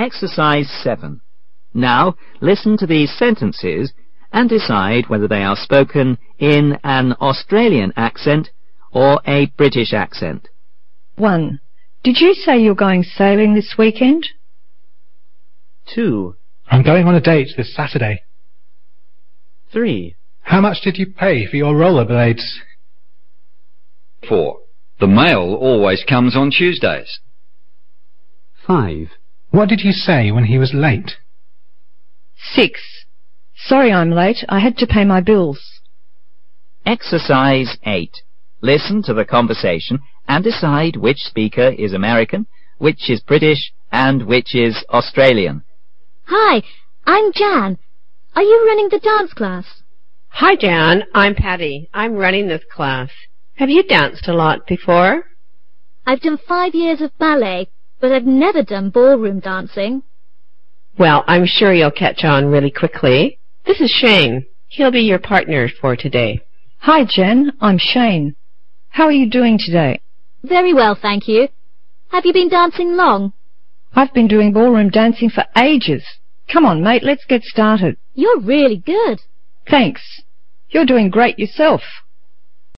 Exercise 7. Now, listen to these sentences and decide whether they are spoken in an Australian accent or a British accent. 1. Did you say you're going sailing this weekend? 2. I'm going on a date this Saturday. 3. How much did you pay for your rollerblades? 4. The mail always comes on Tuesdays. 5. What did you say when he was late? 6. Sorry I'm late. I had to pay my bills. Exercise 8. Listen to the conversation and decide which speaker is American, which is British, and which is Australian. Hi, I'm Jan. Are you running the dance class? Hi, Jan. I'm Patty. I'm running this class. Have you danced a lot before? I've done 5 years of ballet, but I've never done ballroom dancing. Well, I'm sure you'll catch on really quickly. This is Shane. He'll be your partner for today. Hi, Jen. I'm Shane. How are you doing today? Very well, thank you. Have you been dancing long? I've been doing ballroom dancing for ages. Come on, mate, let's get started. You're really good. Thanks. You're doing great yourself.